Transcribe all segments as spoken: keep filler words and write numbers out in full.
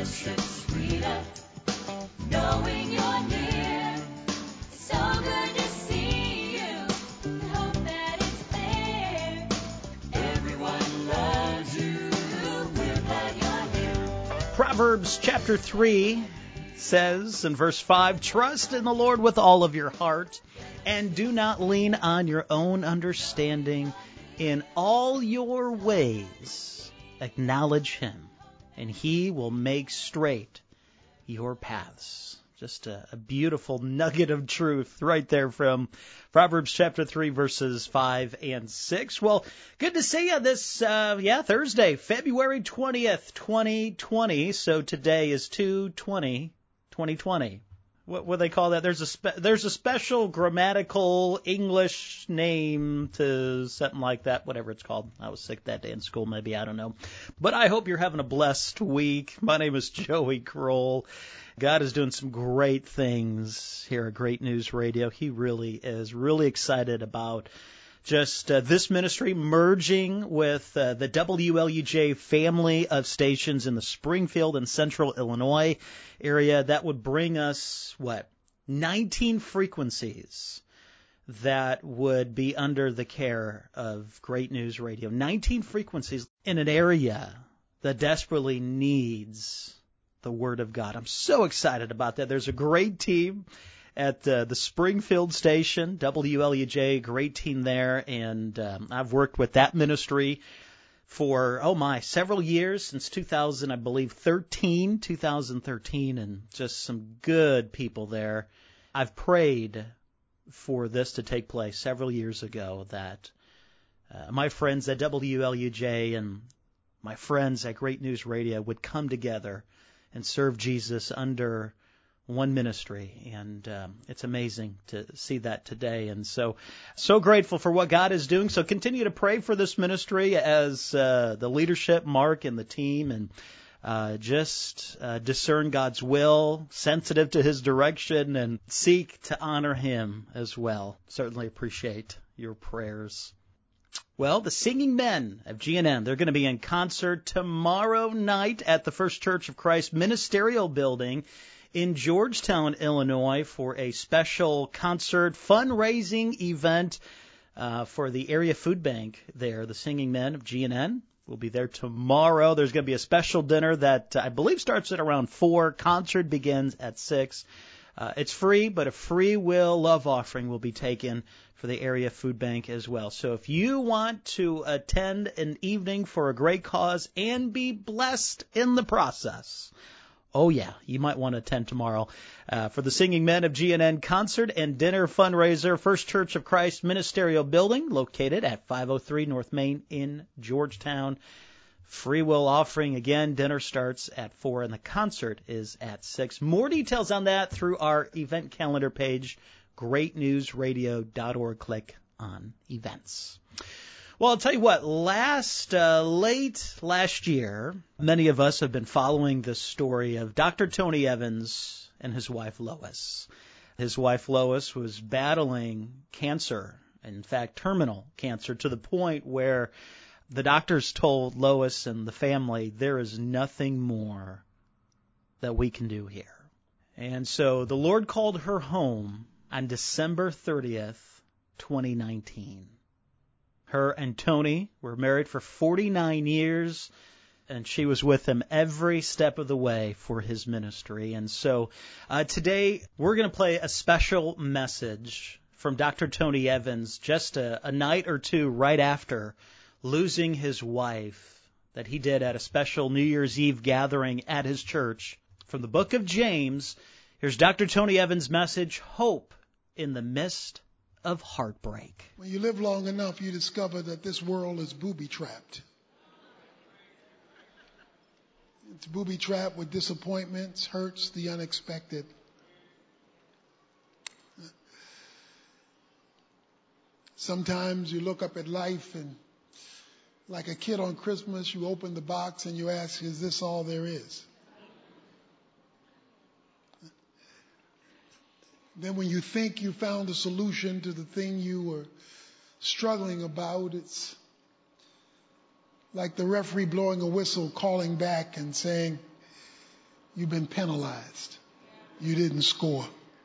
worship's sweeter, knowing you're near. It's so good to see you. I hope that it's clear. Everyone loves you. We're glad you're here. Proverbs chapter three says in verse five, trust in the Lord with all of your heart, and do not lean on your own understanding. In all your ways acknowledge him, and he will make straight your paths. Just a, a beautiful nugget of truth right there from Proverbs chapter three, verses five and six. Well, good to see you this, uh, yeah, Thursday, February twentieth, twenty twenty. So today is two twenty, twenty twenty. What what do they call that? There's a spe- there's a special grammatical English name to something like that, whatever it's called. I was sick that day in school, maybe, I don't know. But I hope you're having a blessed week. My name is Joey Kroll. God is doing some great things here at Great News Radio. He really is. Really excited about just uh, this ministry merging with uh, the W L U J family of stations in the Springfield and Central Illinois area. That would bring us, what, nineteen frequencies that would be under the care of Great News Radio. nineteen frequencies in an area that desperately needs the Word of God. I'm so excited about that. There's a great team at uh, the Springfield station, W L U J, great team there, and um, I've worked with that ministry for, oh my, several years, since two thousand, I believe, thirteen, two thousand thirteen, and just some good people there. I've prayed for this to take place several years ago, that uh, my friends at W L U J and my friends at Great News Radio would come together and serve Jesus under one ministry, and um, it's amazing to see that today. And so, so grateful for what God is doing. So continue to pray for this ministry as uh, the leadership, Mark and the team, and uh, just uh, discern God's will, sensitive to His direction, and seek to honor Him as well. Certainly appreciate your prayers. Well, the Singing Men of G N M, they're going to be in concert tomorrow night at the First Church of Christ Ministerial Building in Georgetown, Illinois, for a special concert fundraising event uh, for the area food bank there. The Singing Men of G N N will be there tomorrow. There's going to be a special dinner that uh, I believe starts at around four. Concert begins at six. Uh, it's free, but a free will love offering will be taken for the area food bank as well. So if you want to attend an evening for a great cause and be blessed in the process, oh, yeah, you might want to attend tomorrow uh, for the Singing Men of G N N concert and dinner fundraiser, First Church of Christ Ministerial Building, located at five oh three North Main in Georgetown. Free will offering, again, dinner starts at four and the concert is at six. More details on that through our event calendar page, great news radio dot org. Click on events. Well, I'll tell you what, last, uh, late last year, many of us have been following the story of Doctor Tony Evans and his wife Lois. His wife Lois was battling cancer, in fact, terminal cancer, to the point where the doctors told Lois and the family, there is nothing more that we can do here. And so the Lord called her home on December thirtieth, twenty nineteen. Her and Tony were married for forty-nine years, and she was with him every step of the way for his ministry. And so uh, today we're going to play a special message from Doctor Tony Evans just a, a night or two right after losing his wife that he did at a special New Year's Eve gathering at his church. From the book of James, here's Doctor Tony Evans' message, Hope in the Midst of Heartbreak. When you live long enough, you discover that this world is booby-trapped. It's booby-trapped with disappointments, hurts, the unexpected. Sometimes you look up at life and like a kid on Christmas, you open the box and you ask, is this all there is? Then when you think you found a solution to the thing you were struggling about, it's like the referee blowing a whistle, calling back and saying, you've been penalized. You didn't score.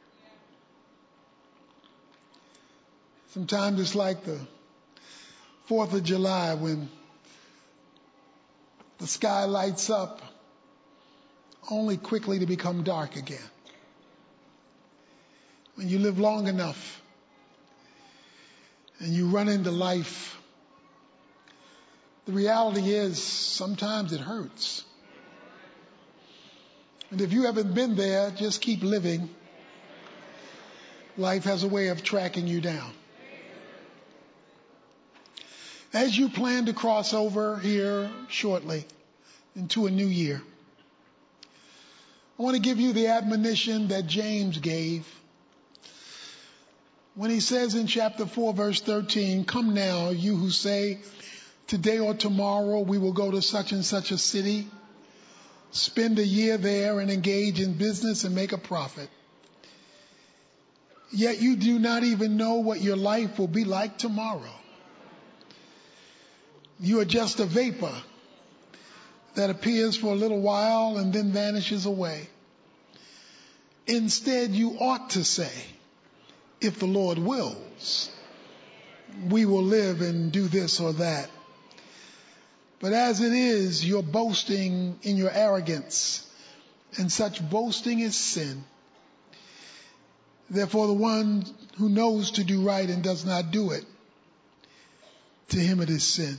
Sometimes it's like the fourth of July when the sky lights up only quickly to become dark again. When you live long enough and you run into life, the reality is sometimes it hurts. And if you haven't been there, just keep living. Life has a way of tracking you down. As you plan to cross over here shortly into a new year, I want to give you the admonition that James gave when he says in chapter four, verse thirteen, "Come now, you who say, today or tomorrow we will go to such and such a city, spend a year there and engage in business and make a profit. Yet you do not even know what your life will be like tomorrow. You are just a vapor that appears for a little while and then vanishes away. Instead, you ought to say, if the Lord wills, we will live and do this or that. But as it is, you're boasting in your arrogance, and such boasting is sin. Therefore, the one who knows to do right and does not do it, to him it is sin."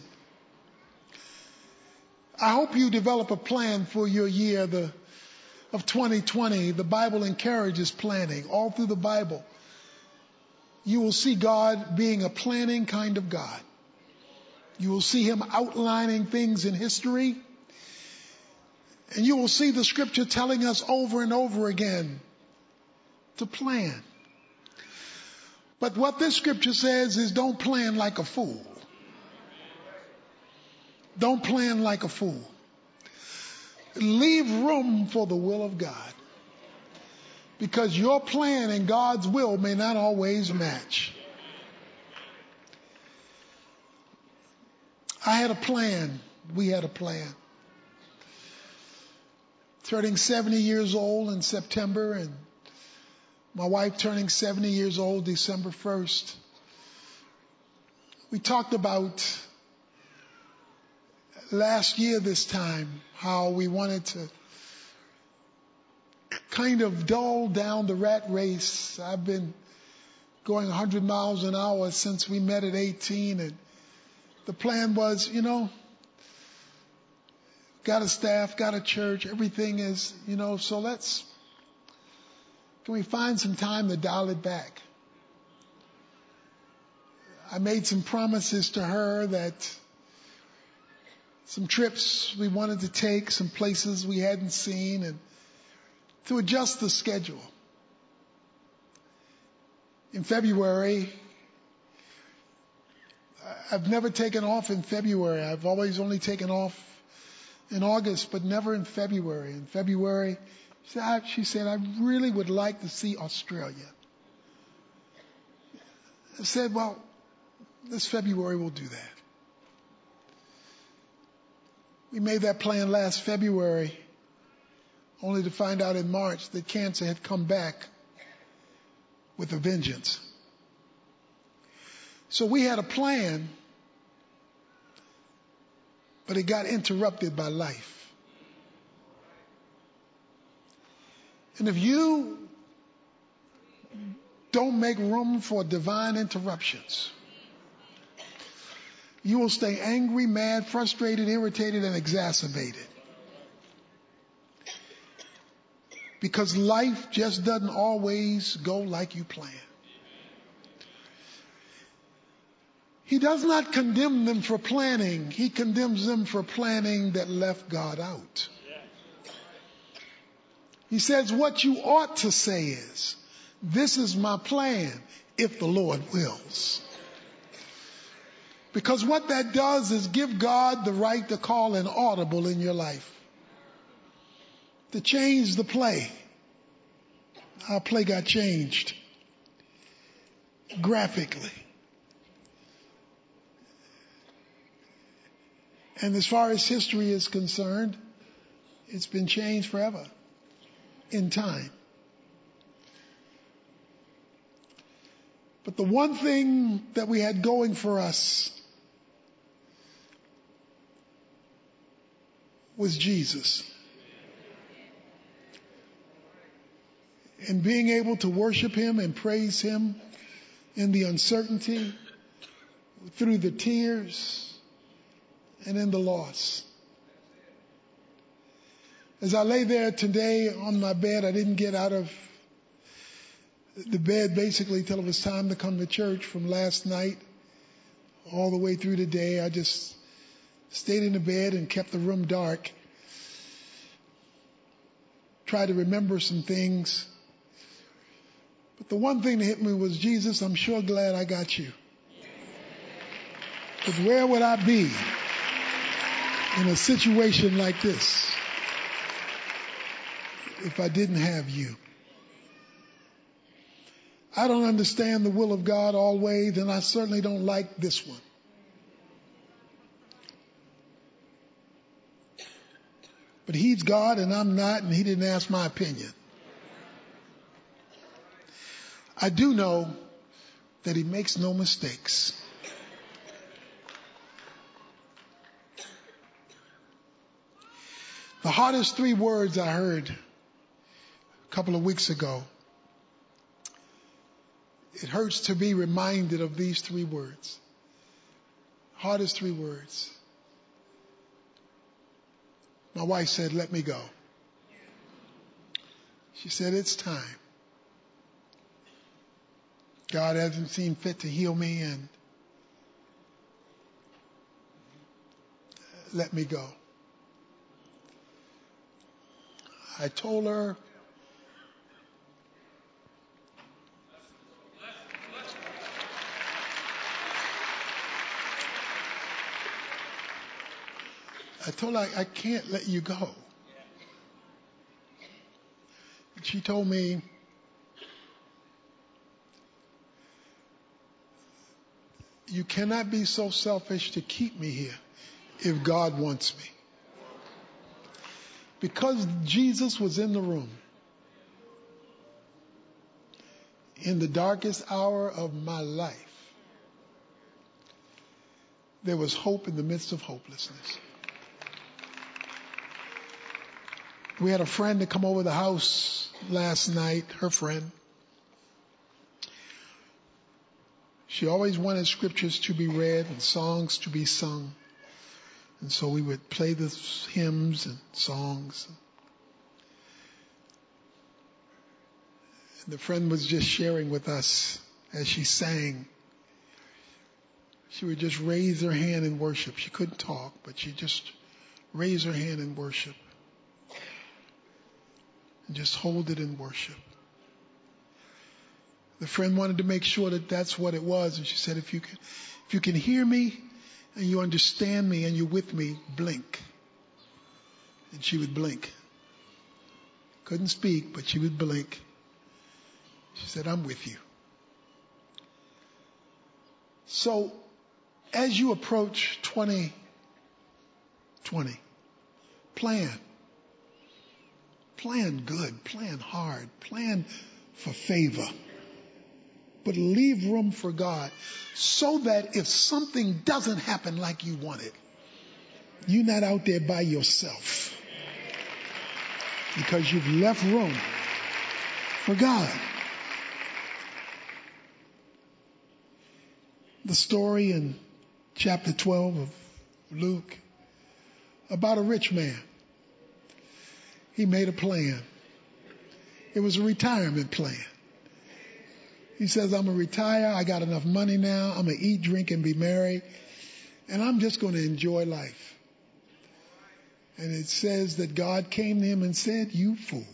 I hope you develop a plan for your year the, of twenty twenty. The Bible encourages planning. All through the Bible, you will see God being a planning kind of God. You will see him outlining things in history. And you will see the scripture telling us over and over again to plan. But what this scripture says is don't plan like a fool. Don't plan like a fool. Leave room for the will of God. Because your plan and God's will may not always match. I had a plan. We had a plan. Turning seventy years old in September, and my wife turning seventy years old December first. We talked about last year this time how we wanted to kind of dull down the rat race. I've been going one hundred miles an hour since we met at eighteen, and the plan was, you know, got a staff, got a church, everything is, you know, so let's, can we find some time to dial it back? I made some promises to her that some trips we wanted to take, some places we hadn't seen, and to adjust the schedule. In February, I've never taken off in February. I've always only taken off in August, but never in February. In February, she said, I really would like to see Australia. I said, well, this February we'll do that. We made that plan last February, only to find out in March that cancer had come back with a vengeance. So we had a plan, but it got interrupted by life. And if you don't make room for divine interruptions, you will stay angry, mad, frustrated, irritated, and exacerbated. Because life just doesn't always go like you plan. He does not condemn them for planning. He condemns them for planning that left God out. He says what you ought to say is, this is my plan if the Lord wills. Because what that does is give God the right to call an audible in your life. To change the play. Our play got changed. Graphically. And as far as history is concerned, it's been changed forever. in time. But the one thing that we had going for us was Jesus. And being able to worship him and praise him in the uncertainty, through the tears, and in the loss. As I lay there today on my bed, I didn't get out of the bed basically till it was time to come to church from last night all the way through the day. I just stayed in the bed and kept the room dark. Tried to remember some things. But the one thing that hit me was, Jesus, I'm sure glad I got you. Because where would I be in a situation like this if I didn't have you? I don't understand the will of God always, and I certainly don't like this one. But he's God and I'm not, and he didn't ask my opinion. I do know that he makes no mistakes. The hardest three words I heard a couple of weeks ago, it hurts to be reminded of these three words. Hardest three words. My wife said, let me go. She said, it's time. God hasn't seen fit to heal me, and let me go. I told her, I told her I, I can't let you go. And she told me, you cannot be so selfish to keep me here if God wants me. Because Jesus was in the room in the darkest hour of my life, there was hope in the midst of hopelessness. We had a friend to come over the house last night, her friend. She always wanted scriptures to be read and songs to be sung. And so we would play the hymns and songs. And the friend was just sharing with us as she sang. She would just raise her hand in worship. She couldn't talk, but she just raised her hand in worship. And just hold it in worship. The friend wanted to make sure that that's what it was. And she said, if you can, if you can hear me and you understand me and you're with me, blink. And she would blink. Couldn't speak, but she would blink. She said, I'm with you. So as you approach twenty twenty, plan. Plan good, plan hard, plan for favor. But leave room for God so that if something doesn't happen like you wanted, you're not out there by yourself. Because you've left room for God. The story in chapter twelve of Luke about a rich man. He made a plan. It was a retirement plan. He says, I'm going to retire. I got enough money now. I'm going to eat, drink, and be merry. And I'm just going to enjoy life. And it says that God came to him and said, you fool.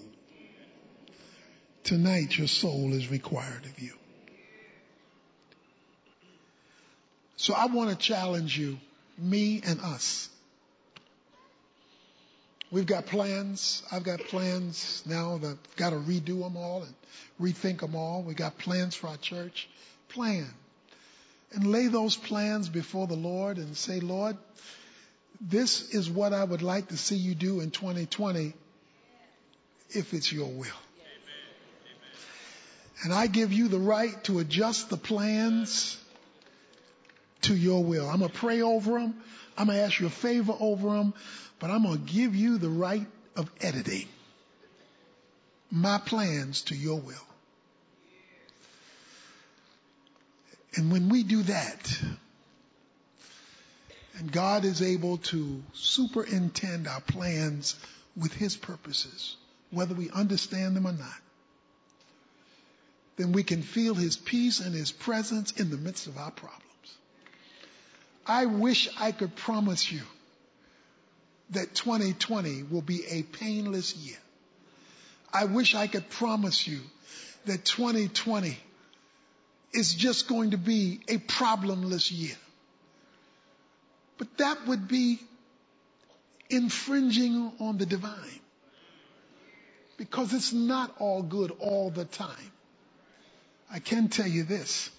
Tonight your soul is required of you. So I want to challenge you, me and us. We've got plans. I've got plans now that I've got to redo them all and rethink them all. We've got plans for our church. Plan. And lay those plans before the Lord and say, Lord, this is what I would like to see you do in twenty twenty. if it's your will. And I give you the right to adjust the plans to your will. I'm going to pray over them. I'm going to ask you a favor over them. But I'm going to give you the right of editing my plans to your will. And when we do that, and God is able to superintend our plans with his purposes, whether we understand them or not, then we can feel his peace and his presence in the midst of our problems. I wish I could promise you that twenty twenty will be a painless year. I wish I could promise you that twenty twenty is just going to be a problemless year. But that would be infringing on the divine, because it's not all good all the time. I can tell you this,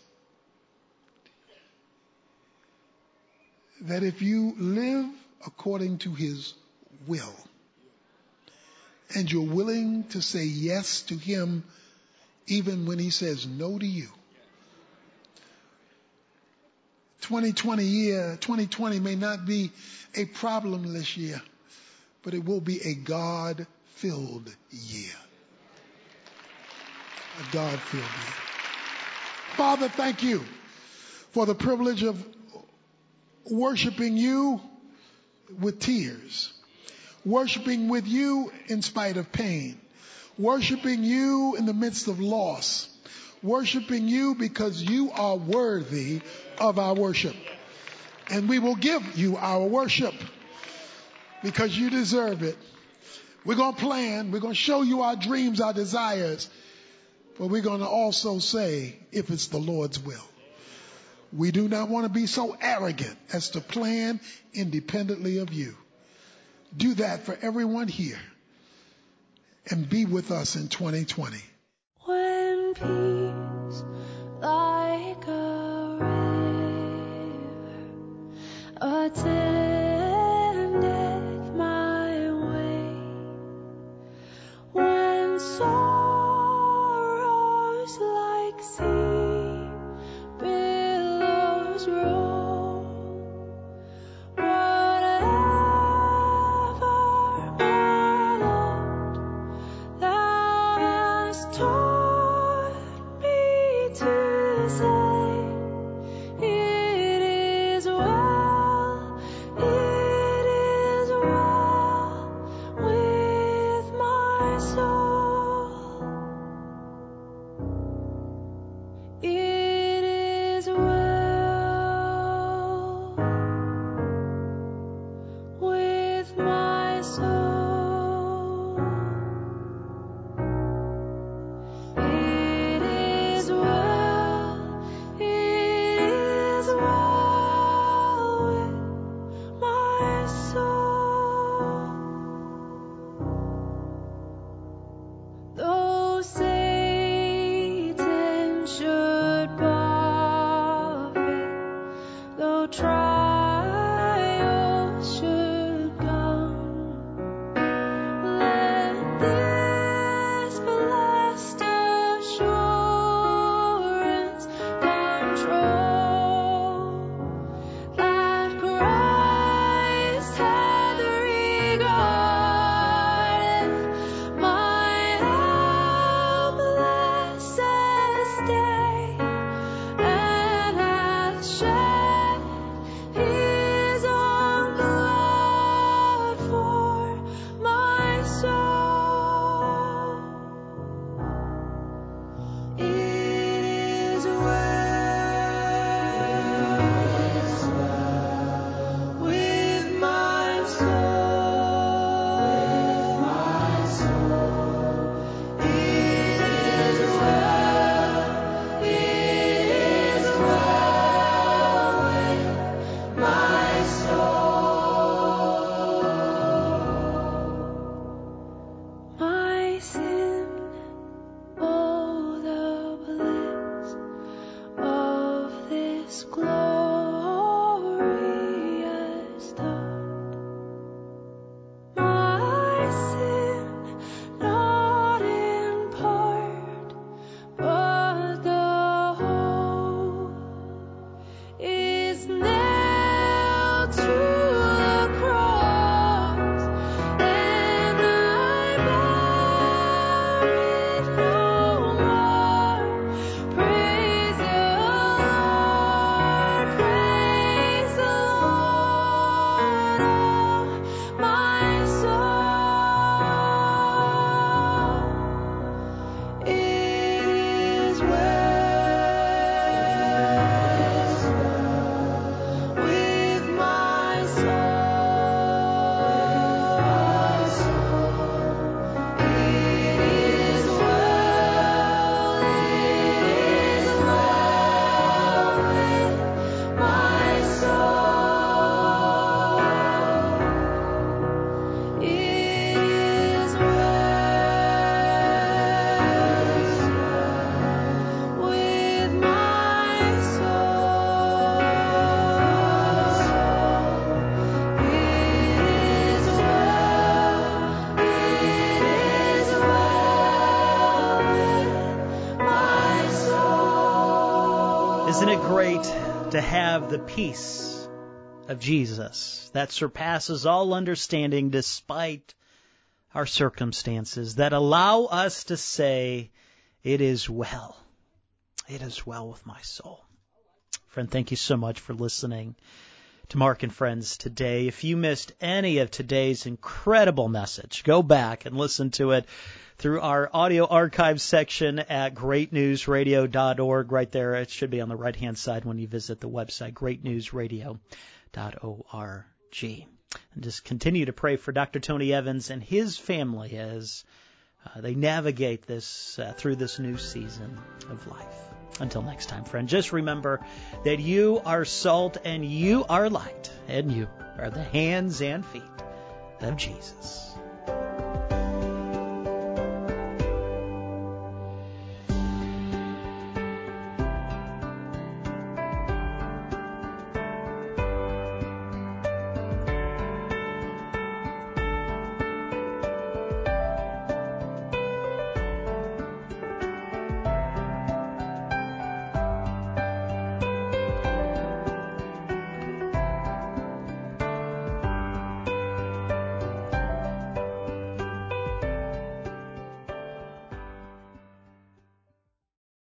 that if you live according to his will, and you're willing to say yes to him even when he says no to you, twenty twenty year, twenty twenty may not be a problemless year, but it will be a God-filled year. A God-filled year. Father, thank you for the privilege of worshiping you with tears, worshiping with you in spite of pain, worshiping you in the midst of loss, worshiping you because you are worthy of our worship. And we will give you our worship because you deserve it. We're going to plan. We're going to show you our dreams, our desires. But we're going to also say, if it's the Lord's will. We do not want to be so arrogant as to plan independently of you. Do that for everyone here. And be with us in twenty twenty. When peace like a river attendeth my way, when sorrows like sea billows roll, whatever my lot thou hast taught me to say, it is well, it is well with my soul. It is well with my soul. It is well, it is well with my soul. Though Satan should buffet, though trials should come, let this blessed assurance control, that Christ hath regarded my helpless estate, and hath shed his own blood for my soul. It is well with my soul. It is well, it is well with my soul. My sin, oh, the bliss of this glorious thought. My sin Isn't it great to have the peace of Jesus that surpasses all understanding despite our circumstances, that allow us to say, it is well. It is well with my soul. Friend, thank you so much for listening to Mark and Friends today. If you missed any of today's incredible message, go back and listen to it through our audio archive section at great news radio dot org. Right there, it should be on the right-hand side when you visit the website, great news radio dot org. And just continue to pray for Doctor Tony Evans and his family as uh, they navigate this uh, through this new season of life. Until next time, friend, just remember that you are salt and you are light, and you are the hands and feet of Jesus.